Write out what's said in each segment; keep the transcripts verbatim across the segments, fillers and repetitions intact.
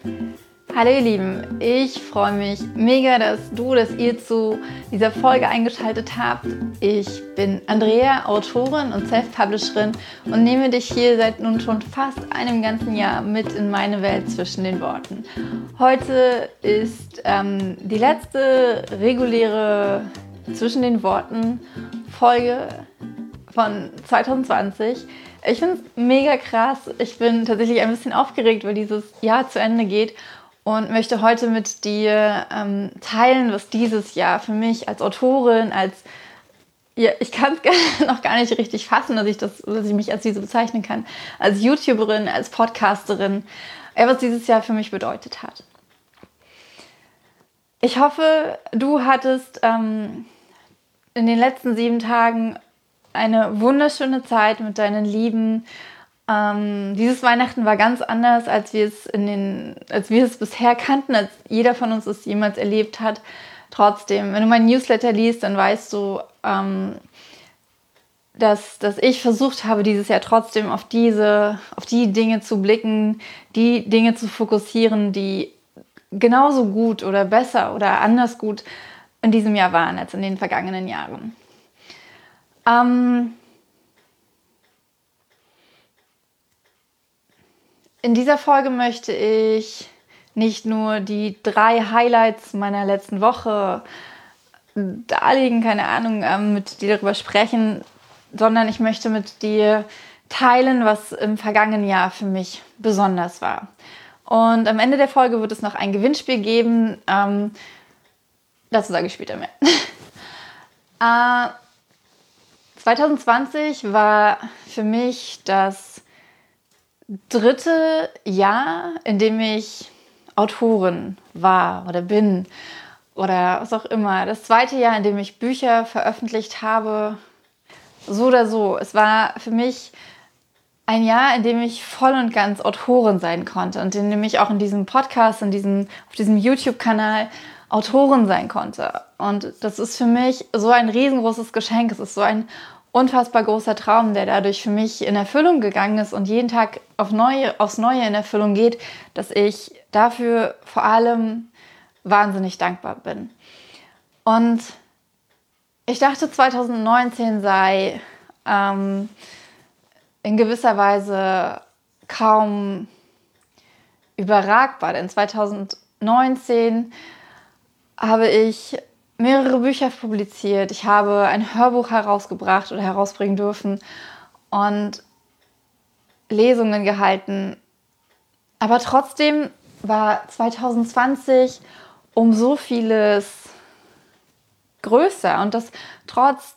Hallo ihr Lieben, ich freue mich mega, dass du, dass ihr zu dieser Folge eingeschaltet habt. Ich bin Andrea, Autorin und Self-Publisherin und nehme dich hier seit nun schon fast einem ganzen Jahr mit in meine Welt zwischen den Worten. Heute ist ähm, die letzte reguläre Zwischen den Worten Folge von zwanzig zwanzig. Ich finde es mega krass. Ich bin tatsächlich ein bisschen aufgeregt, weil dieses Jahr zu Ende geht und möchte heute mit dir ähm, teilen, was dieses Jahr für mich als Autorin, als ja, ich kann es noch gar nicht richtig fassen, dass ich, das, dass ich mich als diese bezeichnen kann, als YouTuberin, als Podcasterin, was dieses Jahr für mich bedeutet hat. Ich hoffe, du hattest ähm, in den letzten sieben Tagen eine wunderschöne Zeit mit deinen Lieben. Ähm, dieses Weihnachten war ganz anders, als wir es in den, als wir es bisher kannten, als jeder von uns es jemals erlebt hat. Trotzdem, wenn du meinen Newsletter liest, dann weißt du, ähm, dass, dass ich versucht habe, dieses Jahr trotzdem auf diese, auf die Dinge zu blicken, die Dinge zu fokussieren, die genauso gut oder besser oder anders gut in diesem Jahr waren als in den vergangenen Jahren. Ähm, in dieser Folge möchte ich nicht nur die drei Highlights meiner letzten Woche darlegen, keine Ahnung, ähm, mit dir darüber sprechen, sondern ich möchte mit dir teilen, was im vergangenen Jahr für mich besonders war. Und am Ende der Folge wird es noch ein Gewinnspiel geben. Ähm, dazu sage ich später mehr. äh, zwanzig zwanzig war für mich das dritte Jahr, in dem ich Autorin war oder bin oder was auch immer. Das zweite Jahr, in dem ich Bücher veröffentlicht habe, so oder so. Es war für mich ein Jahr, in dem ich voll und ganz Autorin sein konnte und in dem ich auch in diesem Podcast, in diesem, auf diesem YouTube-Kanal Autorin sein konnte. Und das ist für mich so ein riesengroßes Geschenk. Es ist so ein unfassbar großer Traum, der dadurch für mich in Erfüllung gegangen ist und jeden Tag auf neue, aufs Neue in Erfüllung geht, dass ich dafür vor allem wahnsinnig dankbar bin. Und ich dachte, zwanzig neunzehn sei ähm, in gewisser Weise kaum überragbar, denn zwanzig neunzehn habe ich mehrere Bücher publiziert, ich habe ein Hörbuch herausgebracht oder herausbringen dürfen und Lesungen gehalten. Aber trotzdem war zwanzig zwanzig um so vieles größer und das trotz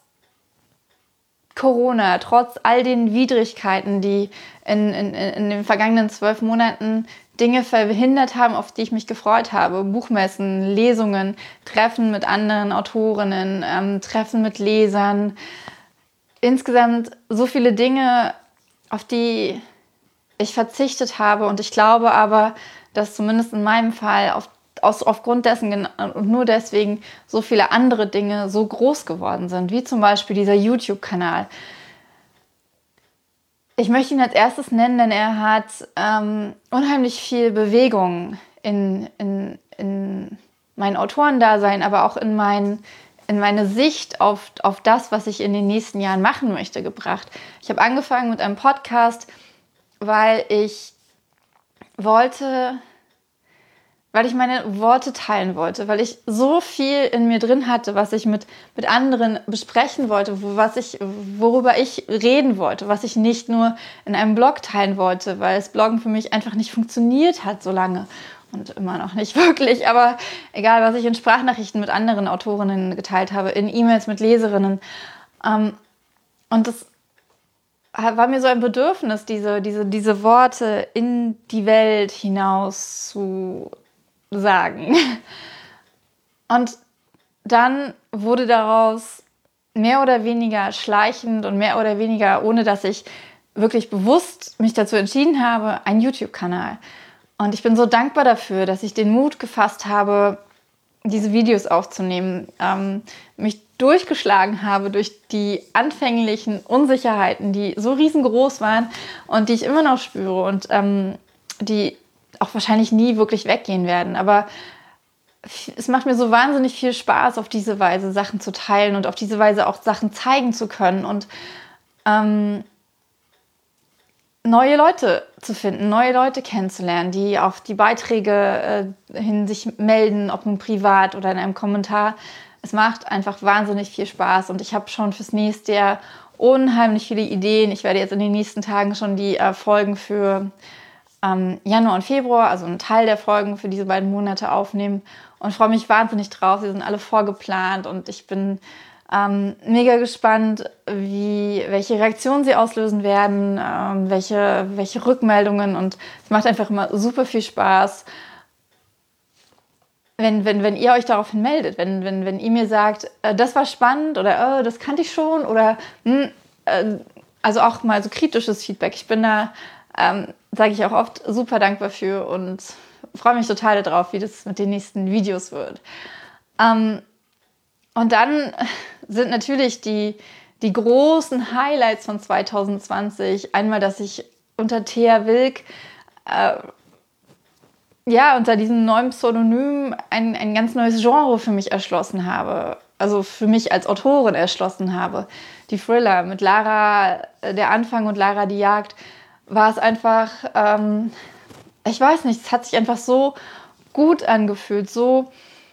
Corona, trotz all den Widrigkeiten, die in, in, in den vergangenen zwölf Monaten Dinge verhindert haben, auf die ich mich gefreut habe. Buchmessen, Lesungen, Treffen mit anderen Autorinnen, ähm, Treffen mit Lesern. Insgesamt so viele Dinge, auf die ich verzichtet habe. Und ich glaube aber, dass zumindest in meinem Fall auf, aus, aufgrund dessen und nur deswegen so viele andere Dinge so groß geworden sind, wie zum Beispiel dieser YouTube-Kanal. Ich möchte ihn als erstes nennen, denn er hat ähm, unheimlich viel Bewegung in, in, in mein Autorendasein, aber auch in, mein, in meine Sicht auf, auf das, was ich in den nächsten Jahren machen möchte, gebracht. Ich habe angefangen mit einem Podcast, weil ich wollte, weil ich meine Worte teilen wollte, weil ich so viel in mir drin hatte, was ich mit, mit anderen besprechen wollte, wo, was ich, worüber ich reden wollte, was ich nicht nur in einem Blog teilen wollte, weil das Bloggen für mich einfach nicht funktioniert hat so lange und immer noch nicht wirklich, aber egal, was ich in Sprachnachrichten mit anderen Autorinnen geteilt habe, in E-Mails mit Leserinnen. Ähm, und das war mir so ein Bedürfnis, diese, diese, diese Worte in die Welt hinaus zu sagen. Und dann wurde daraus mehr oder weniger schleichend und mehr oder weniger, ohne dass ich wirklich bewusst mich dazu entschieden habe, ein YouTube-Kanal. Und ich bin so dankbar dafür, dass ich den Mut gefasst habe, diese Videos aufzunehmen, ähm, mich durchgeschlagen habe durch die anfänglichen Unsicherheiten, die so riesengroß waren und die ich immer noch spüre und ähm, die auch wahrscheinlich nie wirklich weggehen werden. Aber es macht mir so wahnsinnig viel Spaß, auf diese Weise Sachen zu teilen und auf diese Weise auch Sachen zeigen zu können und ähm, neue Leute zu finden, neue Leute kennenzulernen, die auf die Beiträge äh, hin sich melden, ob nun privat oder in einem Kommentar. Es macht einfach wahnsinnig viel Spaß und ich habe schon fürs nächste Jahr unheimlich viele Ideen. Ich werde jetzt in den nächsten Tagen schon die äh, Folgen für ähm, Januar und Februar, also einen Teil der Folgen für diese beiden Monate aufnehmen und freue mich wahnsinnig drauf. Sie sind alle vorgeplant und ich bin ähm, mega gespannt, wie, welche Reaktionen sie auslösen werden, ähm, welche, welche Rückmeldungen, und es macht einfach immer super viel Spaß, wenn, wenn, wenn ihr euch daraufhin meldet, wenn, wenn, wenn ihr mir sagt, äh, das war spannend oder äh, das kannte ich schon oder mh, äh, also auch mal so kritisches Feedback. Ich bin da, ähm, sage ich auch oft, super dankbar für und freue mich total darauf, wie das mit den nächsten Videos wird. Ähm, und dann sind natürlich die, die großen Highlights von zwanzig zwanzig einmal, dass ich unter Thea Wilk äh, ja, unter diesem neuen Pseudonym ein, ein ganz neues Genre für mich erschlossen habe. Also für mich als Autorin erschlossen habe. Die Thriller mit Lara, äh, der Anfang und Lara, die Jagd, war es einfach, ähm, ich weiß nicht, es hat sich einfach so gut angefühlt, so,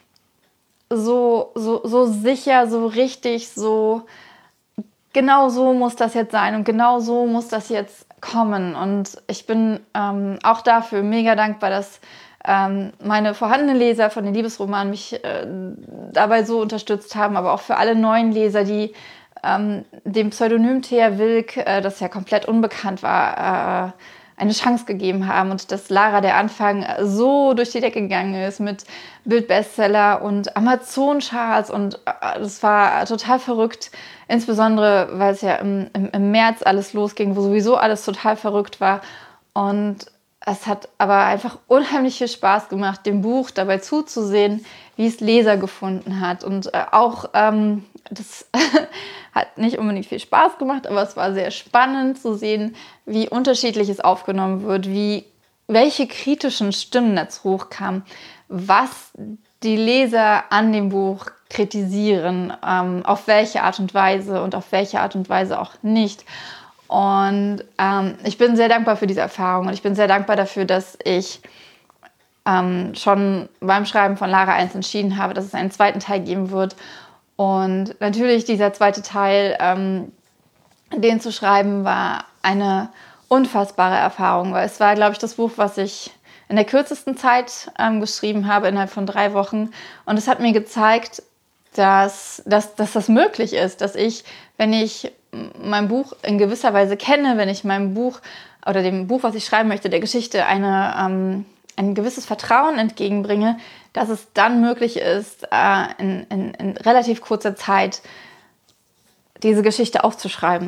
so, so, so sicher, so richtig, so genau so muss das jetzt sein und genau so muss das jetzt kommen. Und ich bin ähm, auch dafür mega dankbar, dass ähm, meine vorhandenen Leser von den Liebesromanen mich äh, dabei so unterstützt haben, aber auch für alle neuen Leser, die ähm, dem Pseudonym Thea Wilk, äh, das ja komplett unbekannt war, äh, eine Chance gegeben haben und dass Lara der Anfang so durch die Decke gegangen ist mit Bildbestseller und Amazon-Charts und äh, das war total verrückt, insbesondere weil es ja im, im, im März alles losging, wo sowieso alles total verrückt war, und es hat aber einfach unheimlich viel Spaß gemacht, dem Buch dabei zuzusehen, wie es Leser gefunden hat. Und äh, auch, ähm, das hat nicht unbedingt viel Spaß gemacht, aber es war sehr spannend zu sehen, wie unterschiedlich es aufgenommen wird, wie, welche kritischen Stimmen dazu hochkamen, was die Leser an dem Buch kritisieren, ähm, auf welche Art und Weise und auf welche Art und Weise auch nicht. Und ähm, ich bin sehr dankbar für diese Erfahrung und ich bin sehr dankbar dafür, dass ich ähm, schon beim Schreiben von Lara eins entschieden habe, dass es einen zweiten Teil geben wird. Und natürlich dieser zweite Teil, ähm, den zu schreiben, war eine unfassbare Erfahrung, weil es war, glaube ich, das Buch, was ich in der kürzesten Zeit ähm, geschrieben habe, innerhalb von drei Wochen. Und es hat mir gezeigt, dass, dass, dass das möglich ist, dass ich, wenn ich mein Buch in gewisser Weise kenne, wenn ich meinem Buch oder dem Buch, was ich schreiben möchte, der Geschichte eine, ähm, ein gewisses Vertrauen entgegenbringe, dass es dann möglich ist, äh, in, in, in relativ kurzer Zeit diese Geschichte aufzuschreiben.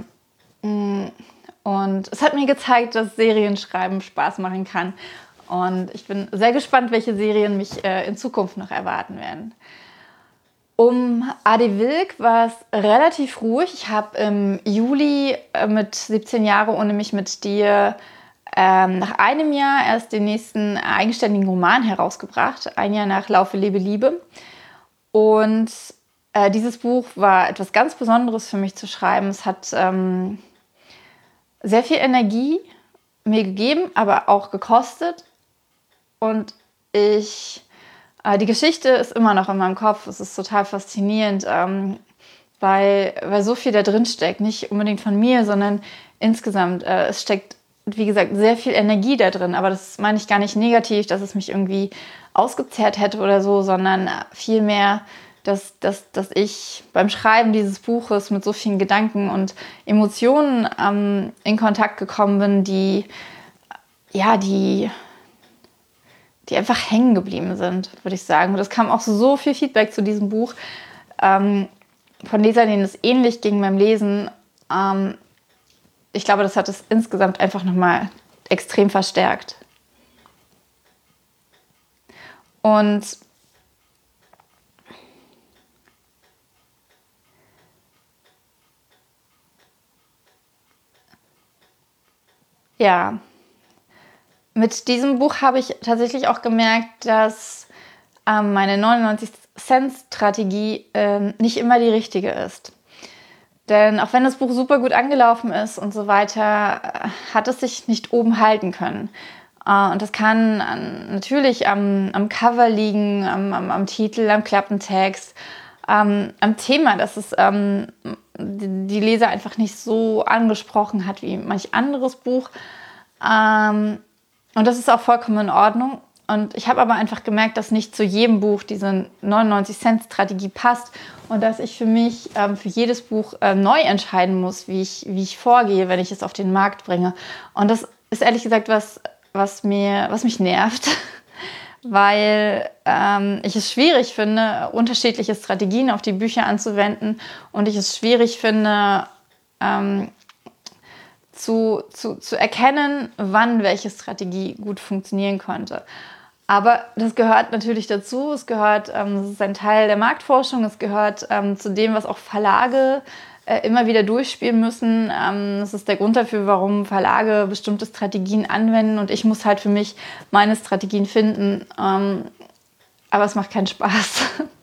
Und es hat mir gezeigt, dass Serienschreiben Spaß machen kann. Und ich bin sehr gespannt, welche Serien mich äh, in Zukunft noch erwarten werden. Um Adi Wilk war es relativ ruhig. Ich habe im Juli äh, mit siebzehn Jahre ohne mich mit dir ähm, nach einem Jahr erst den nächsten eigenständigen Roman herausgebracht. Ein Jahr nach Laufe, Lebe, Liebe. Und äh, dieses Buch war etwas ganz Besonderes für mich zu schreiben. Es hat ähm, sehr viel Energie mir gegeben, aber auch gekostet. Und ich... Die Geschichte ist immer noch in meinem Kopf. Es ist total faszinierend, ähm, weil, weil so viel da drin steckt. Nicht unbedingt von mir, sondern insgesamt. Äh, es steckt, wie gesagt, sehr viel Energie da drin. Aber das meine ich gar nicht negativ, dass es mich irgendwie ausgezehrt hätte oder so, sondern vielmehr, dass, dass, dass ich beim Schreiben dieses Buches mit so vielen Gedanken und Emotionen ähm, in Kontakt gekommen bin, die, ja, die... die einfach hängen geblieben sind, würde ich sagen. Und es kam auch so viel Feedback zu diesem Buch ähm, von Lesern, denen es ähnlich ging beim Lesen. Ähm, ich glaube, das hat es insgesamt einfach nochmal extrem verstärkt. Und ja, mit diesem Buch habe ich tatsächlich auch gemerkt, dass ähm, meine neunundneunzig-Cent-Strategie ähm, nicht immer die richtige ist. Denn auch wenn das Buch super gut angelaufen ist und so weiter, äh, hat es sich nicht oben halten können. Äh, und das kann an, natürlich am, am Cover liegen, am, am, am Titel, am Klappentext, ähm, am Thema, dass es ähm, die, die Leser einfach nicht so angesprochen hat wie manch anderes Buch. Ähm, und das ist auch vollkommen in Ordnung. Und ich habe aber einfach gemerkt, dass nicht zu jedem Buch diese neunundneunzig-Cent-Strategie passt und dass ich für mich ähm, für jedes Buch äh, neu entscheiden muss, wie ich, wie ich vorgehe, wenn ich es auf den Markt bringe. Und das ist ehrlich gesagt was, was, mir, was mich nervt, weil ähm, ich es schwierig finde, unterschiedliche Strategien auf die Bücher anzuwenden und ich es schwierig finde, ähm, zu, zu, zu erkennen, wann welche Strategie gut funktionieren konnte. Aber das gehört natürlich dazu, es gehört, ähm, das ist ein Teil der Marktforschung, es gehört ähm, zu dem, was auch Verlage äh, immer wieder durchspielen müssen. Ähm, das ist der Grund dafür, warum Verlage bestimmte Strategien anwenden und ich muss halt für mich meine Strategien finden. Ähm, aber es macht keinen Spaß.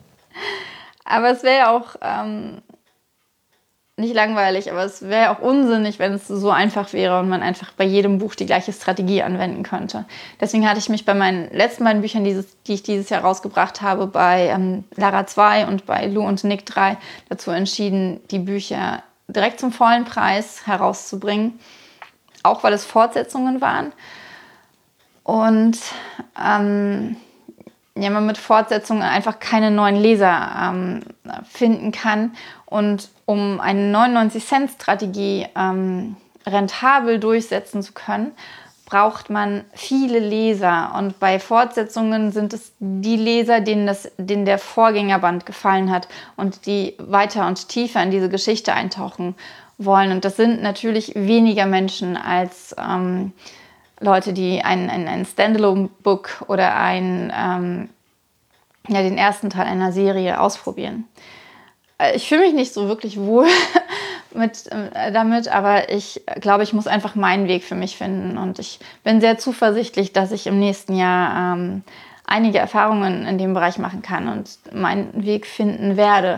Aber es wäre ja auch ähm, nicht langweilig, aber es wäre auch unsinnig, wenn es so einfach wäre und man einfach bei jedem Buch die gleiche Strategie anwenden könnte. Deswegen hatte ich mich bei meinen letzten beiden Büchern, dieses, die ich dieses Jahr rausgebracht habe, bei ähm, Lara zwei und bei Lou und Nick drei, dazu entschieden, die Bücher direkt zum vollen Preis herauszubringen. Auch weil es Fortsetzungen waren. Und ähm, ja, man mit Fortsetzungen einfach keine neuen Leser ähm, finden kann. Und um eine neunundneunzig-Cent-Strategie ähm, rentabel durchsetzen zu können, braucht man viele Leser. Und bei Fortsetzungen sind es die Leser, denen, das, denen der Vorgängerband gefallen hat und die weiter und tiefer in diese Geschichte eintauchen wollen. Und das sind natürlich weniger Menschen als ähm, Leute, die ein, ein, ein Standalone-Book oder ein, ähm, ja, den ersten Teil einer Serie ausprobieren. Ich fühle mich nicht so wirklich wohl mit, äh, damit, aber ich glaube, ich muss einfach meinen Weg für mich finden. Und ich bin sehr zuversichtlich, dass ich im nächsten Jahr ähm, einige Erfahrungen in dem Bereich machen kann und meinen Weg finden werde.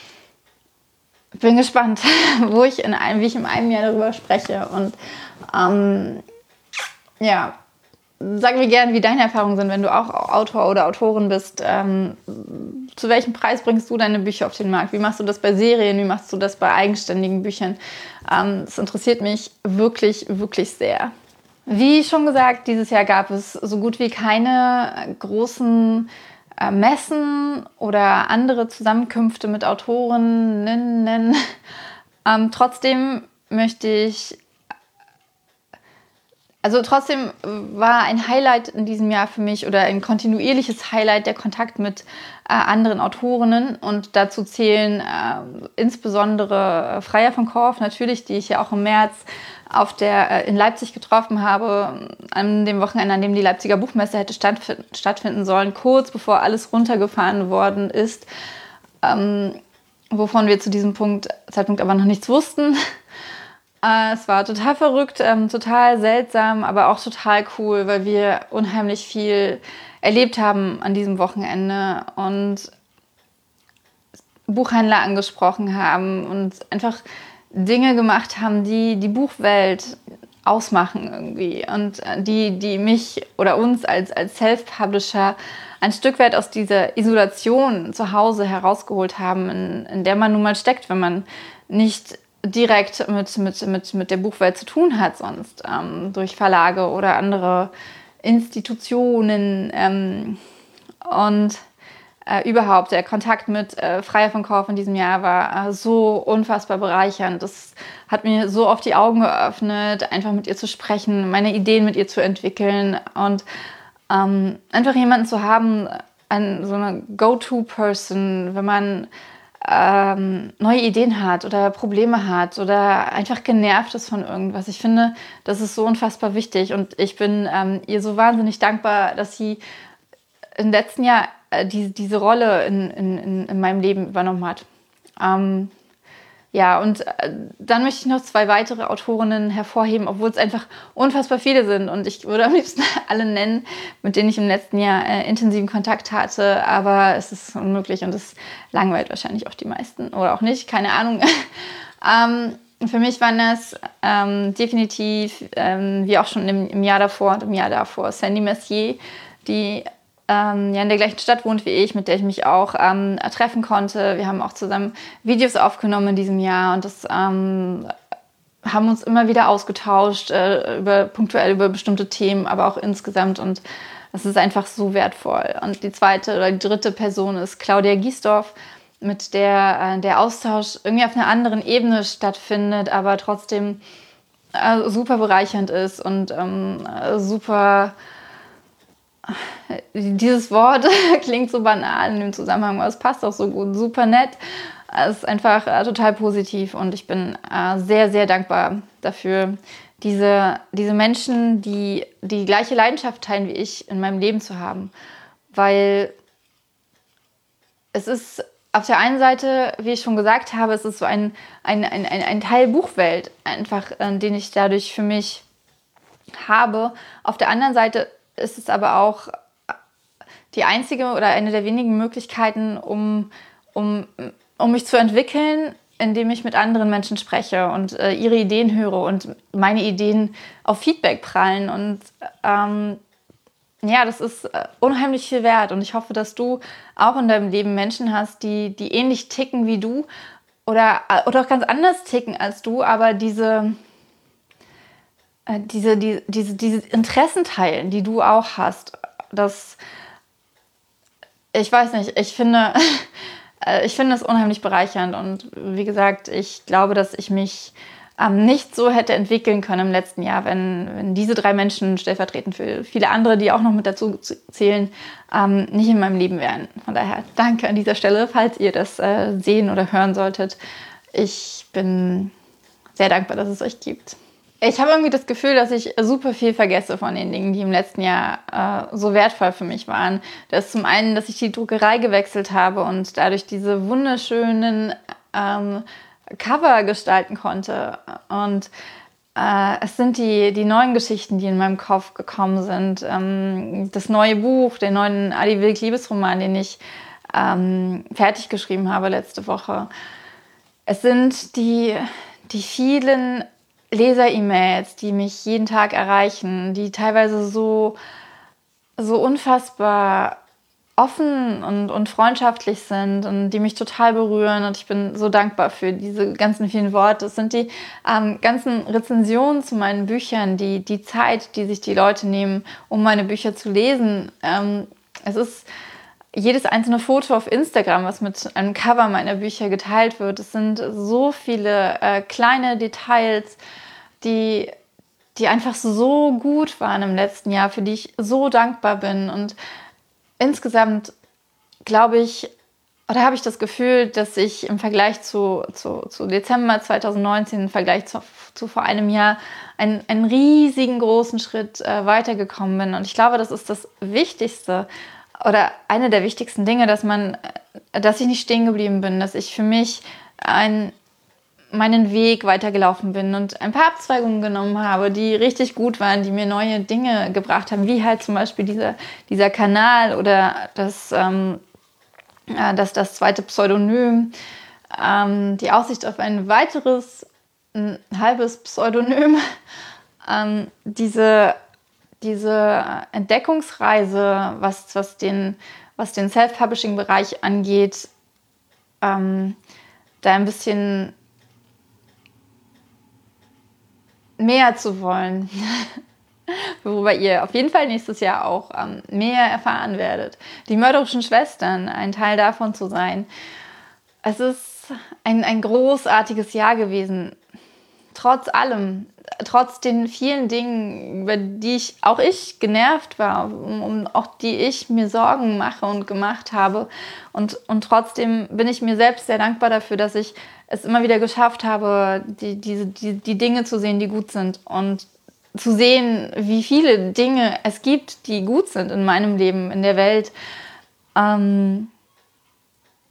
Bin gespannt, wo ich in einem, wie ich in einem Jahr darüber spreche. Und ähm, ja, sag mir gerne, wie deine Erfahrungen sind, wenn du auch Autor oder Autorin bist. Ähm, zu welchem Preis bringst du deine Bücher auf den Markt? Wie machst du das bei Serien? Wie machst du das bei eigenständigen Büchern? Ähm, das interessiert mich wirklich, wirklich sehr. Wie schon gesagt, dieses Jahr gab es so gut wie keine großen äh, Messen oder andere Zusammenkünfte mit Autorinnen. Ähm, trotzdem möchte ich Also trotzdem war ein Highlight in diesem Jahr für mich oder ein kontinuierliches Highlight der Kontakt mit äh, anderen Autorinnen und dazu zählen äh, insbesondere Freya von Korff natürlich, die ich ja auch im März auf der, äh, in Leipzig getroffen habe, an dem Wochenende, an dem die Leipziger Buchmesse hätte stattfinden, stattfinden sollen, kurz bevor alles runtergefahren worden ist, ähm, wovon wir zu diesem Punkt, Zeitpunkt aber noch nichts wussten. Es war total verrückt, ähm, total seltsam, aber auch total cool, weil wir unheimlich viel erlebt haben an diesem Wochenende und Buchhändler angesprochen haben und einfach Dinge gemacht haben, die die Buchwelt ausmachen irgendwie und die, die mich oder uns als, als Self-Publisher ein Stück weit aus dieser Isolation zu Hause herausgeholt haben, in, in der man nun mal steckt, wenn man nicht direkt mit, mit, mit, mit der Buchwelt zu tun hat sonst, ähm, durch Verlage oder andere Institutionen. Ähm, und äh, überhaupt der Kontakt mit äh, Freya von Korff in diesem Jahr war äh, so unfassbar bereichernd. Das hat mir so oft die Augen geöffnet, einfach mit ihr zu sprechen, meine Ideen mit ihr zu entwickeln und ähm, einfach jemanden zu haben, ein, so eine Go-To-Person, wenn man Ähm, neue Ideen hat oder Probleme hat oder einfach genervt ist von irgendwas. Ich finde, das ist so unfassbar wichtig und ich bin ähm, ihr so wahnsinnig dankbar, dass sie im letzten Jahr äh, die, diese Rolle in, in, in meinem Leben übernommen hat. Ähm, Ja, und äh, dann möchte ich noch zwei weitere Autorinnen hervorheben, obwohl es einfach unfassbar viele sind. Und ich würde am liebsten alle nennen, mit denen ich im letzten Jahr äh, intensiven Kontakt hatte. Aber es ist unmöglich und es langweilt wahrscheinlich auch die meisten oder auch nicht, keine Ahnung. ähm, für mich waren das ähm, definitiv, ähm, wie auch schon im, im Jahr davor und im Jahr davor, Sandy Messier, die ähm, ja in der gleichen Stadt wohnt wie ich, mit der ich mich auch ähm, treffen konnte. Wir haben auch zusammen Videos aufgenommen in diesem Jahr und das ähm, haben uns immer wieder ausgetauscht, äh, über, punktuell über bestimmte Themen, aber auch insgesamt, und das ist einfach so wertvoll. Und die zweite oder die dritte Person ist Claudia Giesdorf, mit der äh, der Austausch irgendwie auf einer anderen Ebene stattfindet, aber trotzdem äh, super bereichernd ist und ähm, äh, super... Dieses Wort klingt so banal in dem Zusammenhang, aber es passt auch so gut. Super nett. Es ist einfach äh, total positiv und ich bin äh, sehr, sehr dankbar dafür, diese, diese Menschen, die die gleiche Leidenschaft teilen wie ich, in meinem Leben zu haben. Weil es ist auf der einen Seite, wie ich schon gesagt habe, es ist so ein, ein, ein, ein, ein Teil Buchwelt, einfach, äh, den ich dadurch für mich habe. Auf der anderen Seite ist es aber auch die einzige oder eine der wenigen Möglichkeiten, um, um, um mich zu entwickeln, indem ich mit anderen Menschen spreche und äh, ihre Ideen höre und meine Ideen auf Feedback prallen. Und ähm, ja, das ist äh, unheimlich viel wert. Und ich hoffe, dass du auch in deinem Leben Menschen hast, die, die ähnlich ticken wie du oder, oder auch ganz anders ticken als du, aber diese... Diese, die, diese, diese Interessen teilen, die du auch hast, das, ich weiß nicht, ich finde, ich finde es unheimlich bereichernd und wie gesagt, ich glaube, dass ich mich ähm, nicht so hätte entwickeln können im letzten Jahr, wenn, wenn diese drei Menschen stellvertretend für viele andere, die auch noch mit dazu zählen, ähm, nicht in meinem Leben wären. Von daher danke an dieser Stelle, falls ihr das äh, sehen oder hören solltet. Ich bin sehr dankbar, dass es euch gibt. Ich habe irgendwie das Gefühl, dass ich super viel vergesse von den Dingen, die im letzten Jahr äh, so wertvoll für mich waren. Das ist zum einen, dass ich die Druckerei gewechselt habe und dadurch diese wunderschönen ähm, Cover gestalten konnte. Und äh, es sind die, die neuen Geschichten, die in meinem Kopf gekommen sind. Ähm, das neue Buch, den neuen Adi Wilk Liebesroman, den ich ähm, fertig geschrieben habe letzte Woche. Es sind die, die vielen Leser-E-Mails, die mich jeden Tag erreichen, die teilweise so, so unfassbar offen und, und freundschaftlich sind und die mich total berühren und ich bin so dankbar für diese ganzen vielen Worte. Es sind die ähm, ganzen Rezensionen zu meinen Büchern, die, die Zeit, die sich die Leute nehmen, um meine Bücher zu lesen. Ähm, es ist jedes einzelne Foto auf Instagram, was mit einem Cover meiner Bücher geteilt wird. Es sind so viele äh, kleine Details, die, die einfach so gut waren im letzten Jahr, für die ich so dankbar bin. Und insgesamt glaube ich, oder habe ich das Gefühl, dass ich im Vergleich zu, zu, zu Dezember zwanzig neunzehn, im Vergleich zu, zu vor einem Jahr, einen, einen riesigen großen Schritt äh, weitergekommen bin. Und ich glaube, das ist das Wichtigste, oder eine der wichtigsten Dinge, dass man, dass ich nicht stehen geblieben bin, dass ich für mich ein, meinen Weg weitergelaufen bin und ein paar Abzweigungen genommen habe, die richtig gut waren, die mir neue Dinge gebracht haben, wie halt zum Beispiel dieser, dieser Kanal oder das, ähm, das, das zweite Pseudonym, ähm, die Aussicht auf ein weiteres, ein halbes Pseudonym, ähm, diese Diese Entdeckungsreise, was, was den, was den Self-Publishing-Bereich angeht, ähm, da ein bisschen mehr zu wollen, worüber ihr auf jeden Fall nächstes Jahr auch ähm, mehr erfahren werdet. Die mörderischen Schwestern, ein Teil davon zu sein. Es ist ein, ein großartiges Jahr gewesen, trotz allem. Trotz den vielen Dingen, über die ich auch ich genervt war, um, um auch die ich mir Sorgen mache und gemacht habe. Und, und trotzdem bin ich mir selbst sehr dankbar dafür, dass ich es immer wieder geschafft habe, die, diese, die, die Dinge zu sehen, die gut sind. Und zu sehen, wie viele Dinge es gibt, die gut sind in meinem Leben, in der Welt. Ähm,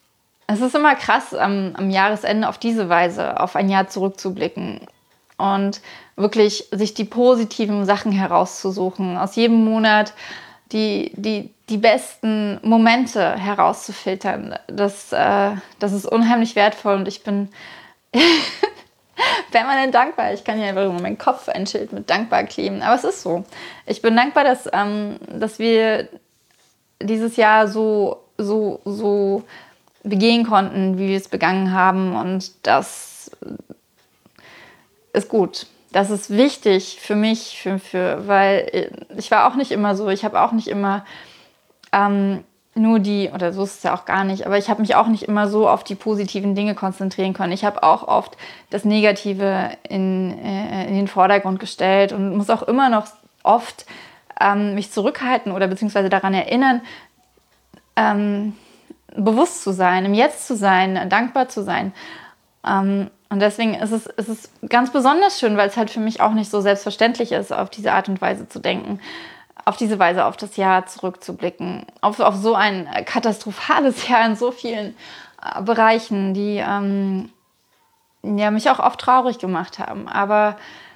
es ist immer krass, am, am Jahresende auf diese Weise auf ein Jahr zurückzublicken und wirklich sich die positiven Sachen herauszusuchen, aus jedem Monat die, die, die besten Momente herauszufiltern. Das, äh, das ist unheimlich wertvoll und ich bin permanent dankbar. Ich kann hier einfach über meinen Kopf ein Schild mit dankbar kleben, aber es ist so. Ich bin dankbar, dass, ähm, dass wir dieses Jahr so, so, so begehen konnten, wie wir es begangen haben, und das ist gut. Das ist wichtig für mich, für, für, weil ich war auch nicht immer so. Ich habe auch nicht immer ähm, nur die, oder so ist es ja auch gar nicht, aber ich habe mich auch nicht immer so auf die positiven Dinge konzentrieren können. Ich habe auch oft das Negative in, äh, in den Vordergrund gestellt und muss auch immer noch oft ähm, mich zurückhalten oder beziehungsweise daran erinnern, ähm, bewusst zu sein, im Jetzt zu sein, dankbar zu sein. Ähm, und deswegen ist es, ist es ganz besonders schön, weil es halt für mich auch nicht so selbstverständlich ist, auf diese Art und Weise zu denken, auf diese Weise auf das Jahr zurückzublicken, auf, auf so ein katastrophales Jahr in so vielen äh, Bereichen, die ähm, ja, mich auch oft traurig gemacht haben. Aber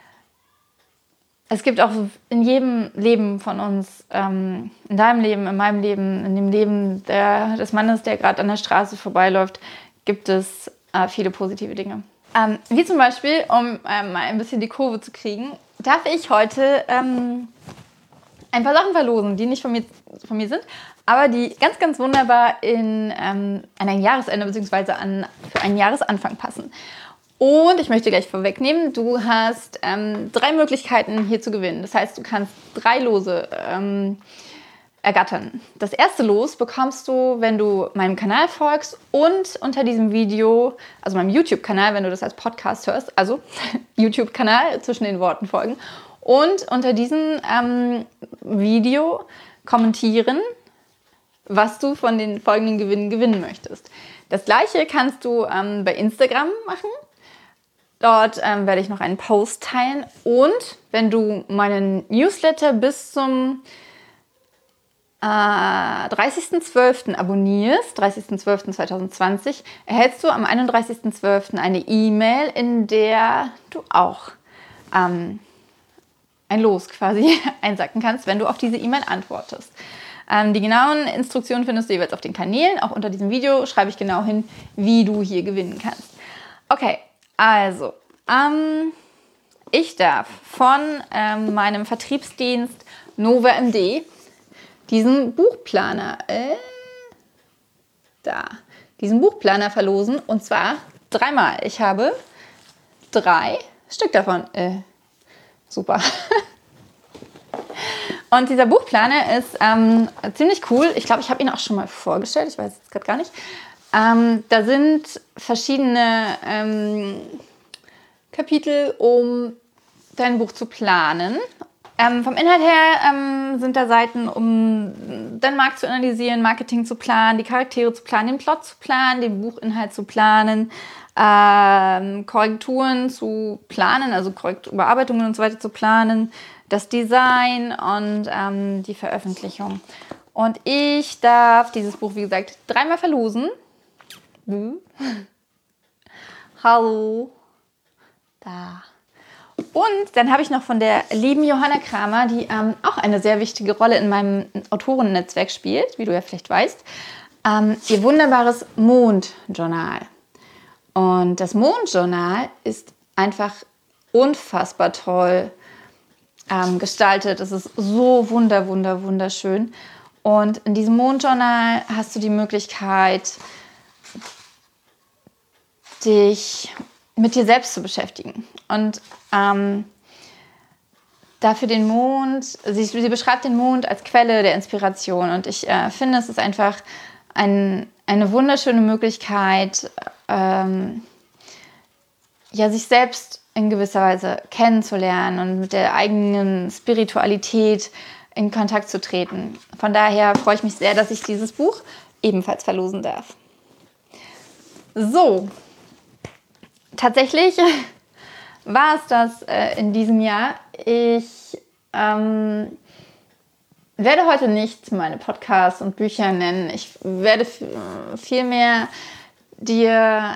es gibt auch in jedem Leben von uns, ähm, in deinem Leben, in meinem Leben, in dem Leben der, des Mannes, der gerade an der Straße vorbeiläuft, gibt es äh, viele positive Dinge. Ähm, wie zum Beispiel, um ähm, mal ein bisschen die Kurve zu kriegen, darf ich heute ähm, ein paar Sachen verlosen, die nicht von mir, von mir sind, aber die ganz, ganz wunderbar in, ähm, an ein Jahresende bzw. an für einen Jahresanfang passen. Und ich möchte gleich vorwegnehmen, du hast ähm, drei Möglichkeiten hier zu gewinnen. Das heißt, du kannst drei Lose ähm, ergattern. Das erste Los bekommst du, wenn du meinem Kanal folgst und unter diesem Video, also meinem YouTube-Kanal, wenn du das als Podcast hörst, also YouTube-Kanal, zwischen den Worten folgen, und unter diesem ähm, Video kommentieren, was du von den folgenden Gewinnen gewinnen möchtest. Das gleiche kannst du ähm, bei Instagram machen. Dort ähm, werde ich noch einen Post teilen. Und wenn du meinen Newsletter bis zum äh, dreißigsten zwölften abonnierst, dreißigsten zwölften zweitausendzwanzig, erhältst du am einunddreißigsten zwölften eine E-Mail, in der du auch ähm, ein Los quasi einsacken kannst, wenn du auf diese E-Mail antwortest. Ähm, die genauen Instruktionen findest du jeweils auf den Kanälen. Auch unter diesem Video schreibe ich genau hin, wie du hier gewinnen kannst. Okay, also, ähm, ich darf von ähm, meinem Vertriebsdienst NovaMD diesen Buchplaner, äh, da, diesen Buchplaner verlosen, und zwar dreimal. Ich habe drei Stück davon. Äh, super. Und dieser Buchplaner ist ähm, ziemlich cool. Ich glaube, ich habe ihn auch schon mal vorgestellt. Ich weiß jetzt gerade gar nicht. Ähm, da sind verschiedene ähm, Kapitel, um dein Buch zu planen. Ähm, vom Inhalt her ähm, sind da Seiten, um deinen Markt zu analysieren, Marketing zu planen, die Charaktere zu planen, den Plot zu planen, den Buchinhalt zu planen, ähm, Korrekturen zu planen, also Korrektur- Überarbeitungen und so weiter zu planen, das Design und ähm, die Veröffentlichung. Und ich darf dieses Buch, wie gesagt, dreimal verlosen. Hallo. Da. Und dann habe ich noch von der lieben Johanna Kramer, die ähm, auch eine sehr wichtige Rolle in meinem Autorennetzwerk spielt, wie du ja vielleicht weißt, ähm, ihr wunderbares Mondjournal. Und das Mondjournal ist einfach unfassbar toll ähm, gestaltet. Es ist so wunder, wunder, wunderschön. Und in diesem Mondjournal hast du die Möglichkeit, dich mit dir selbst zu beschäftigen. Und ähm, dafür den Mond, sie, sie beschreibt den Mond als Quelle der Inspiration. Und ich äh, finde, es ist einfach ein, eine wunderschöne Möglichkeit, ähm, ja, sich selbst in gewisser Weise kennenzulernen und mit der eigenen Spiritualität in Kontakt zu treten. Von daher freue ich mich sehr, dass ich dieses Buch ebenfalls verlosen darf. So, tatsächlich war es das äh, in diesem Jahr. Ich ähm, werde heute nicht meine Podcasts und Bücher nennen. Ich werde vielmehr dir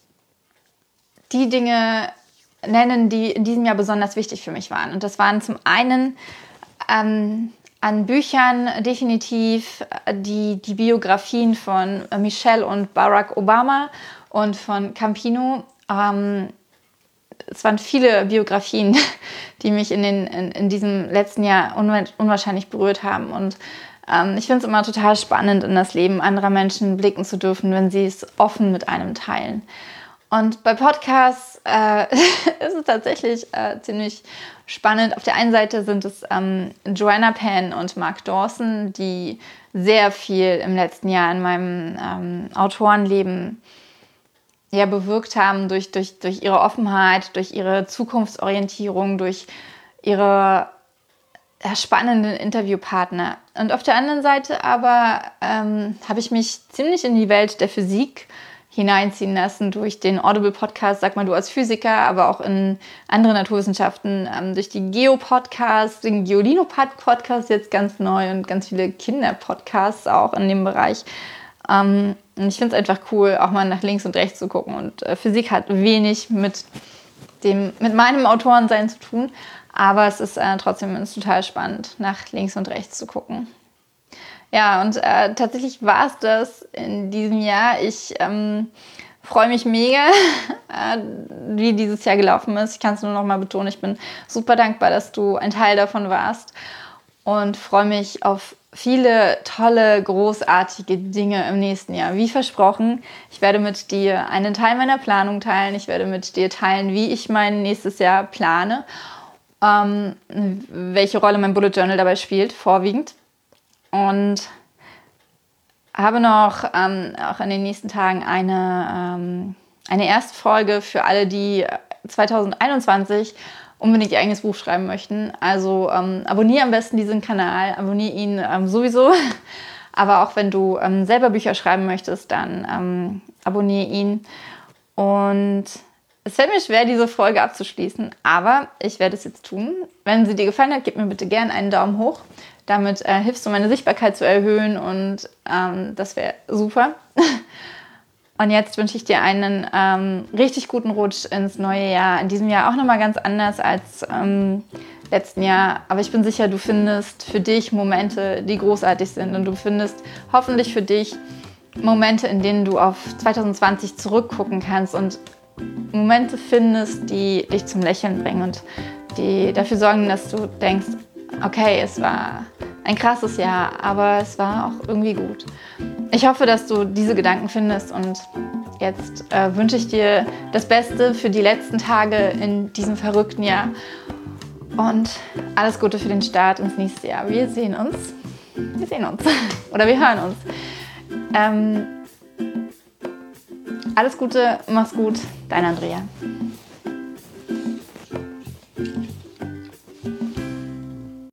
die Dinge nennen, die in diesem Jahr besonders wichtig für mich waren. Und das waren zum einen ähm, an Büchern definitiv die, die Biografien von Michelle und Barack Obama und von Campino. Ähm, es waren viele Biografien, die mich in, den, in, in diesem letzten Jahr unwahrscheinlich berührt haben. Und ähm, ich finde es immer total spannend, in das Leben anderer Menschen blicken zu dürfen, wenn sie es offen mit einem teilen. Und bei Podcasts äh, ist es tatsächlich äh, ziemlich spannend. Auf der einen Seite sind es ähm, Joanna Penn und Mark Dawson, die sehr viel im letzten Jahr in meinem ähm, Autorenleben ja, bewirkt haben durch, durch, durch ihre Offenheit, durch ihre Zukunftsorientierung, durch ihre ja, spannenden Interviewpartner. Und auf der anderen Seite aber ähm, habe ich mich ziemlich in die Welt der Physik hineinziehen lassen durch den Audible-Podcast, sag mal du als Physiker, aber auch in andere Naturwissenschaften, ähm, durch die Geo-Podcasts, den Geolino-Podcast jetzt ganz neu und ganz viele Kinder-Podcasts auch in dem Bereich. Ähm, und ich finde es einfach cool, auch mal nach links und rechts zu gucken. Und äh, Physik hat wenig mit, dem, mit meinem Autorensein zu tun, aber es ist äh, trotzdem total spannend, nach links und rechts zu gucken. Ja, und äh, tatsächlich war es das in diesem Jahr. Ich ähm, freue mich mega, äh, wie dieses Jahr gelaufen ist. Ich kann es nur noch mal betonen, ich bin super dankbar, dass du ein Teil davon warst und freue mich auf viele tolle, großartige Dinge im nächsten Jahr. Wie versprochen, ich werde mit dir einen Teil meiner Planung teilen. Ich werde mit dir teilen, wie ich mein nächstes Jahr plane, ähm, welche Rolle mein Bullet Journal dabei spielt, vorwiegend. Und habe noch ähm, auch in den nächsten Tagen eine, ähm, eine erste Folge für alle, die zwanzig einundzwanzig unbedingt ihr eigenes Buch schreiben möchten. Also ähm, abonniere am besten diesen Kanal, abonniere ihn ähm, sowieso. Aber auch wenn du ähm, selber Bücher schreiben möchtest, dann ähm, abonniere ihn. Und es fällt mir schwer, diese Folge abzuschließen, aber ich werde es jetzt tun. Wenn sie dir gefallen hat, gib mir bitte gerne einen Daumen hoch. Damit äh, hilfst du, meine Sichtbarkeit zu erhöhen und ähm, das wäre super. Und jetzt wünsche ich dir einen ähm, richtig guten Rutsch ins neue Jahr. In diesem Jahr auch nochmal ganz anders als im letzten Jahr. Aber ich bin sicher, du findest für dich Momente, die großartig sind. Und du findest hoffentlich für dich Momente, in denen du auf zwanzig zwanzig zurückgucken kannst und Momente findest, die dich zum Lächeln bringen und die dafür sorgen, dass du denkst, okay, es war ein krasses Jahr, aber es war auch irgendwie gut. Ich hoffe, dass du diese Gedanken findest und jetzt äh, wünsche ich dir das Beste für die letzten Tage in diesem verrückten Jahr und alles Gute für den Start ins nächste Jahr. Wir sehen uns. Wir sehen uns. Oder wir hören uns. Ähm, alles Gute, mach's gut. Dein Andrea.